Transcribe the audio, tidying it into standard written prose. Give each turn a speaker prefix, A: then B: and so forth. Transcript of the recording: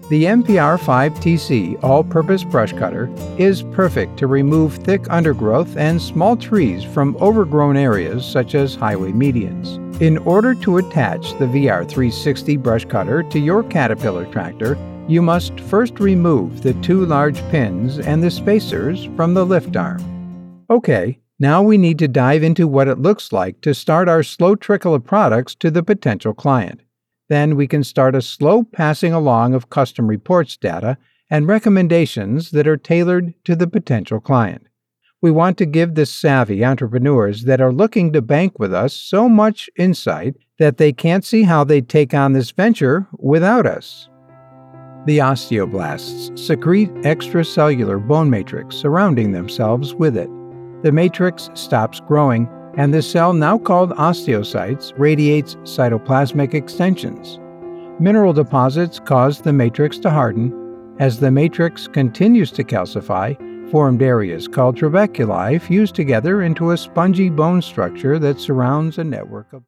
A: The MPR5TC all-purpose brush cutter is perfect to remove thick undergrowth and small trees from overgrown areas such as highway medians. In order to attach the VR360 brush cutter to your Caterpillar tractor, you must first remove the two large pins and the spacers from the lift arm. Okay, now we need to dive into what it looks like to start our slow trickle of products to the potential client. Then we can start a slow passing along of custom reports data and recommendations that are tailored to the potential client. We want to give the savvy entrepreneurs that are looking to bank with us so much insight that they can't see how they'd take on this venture without us. The osteoblasts secrete extracellular bone matrix surrounding themselves with it. The matrix stops growing, and the cell, now called osteocytes, radiates cytoplasmic extensions. Mineral deposits cause the matrix to harden. As the matrix continues to calcify, formed areas called trabeculae fuse together into a spongy bone structure that surrounds a network of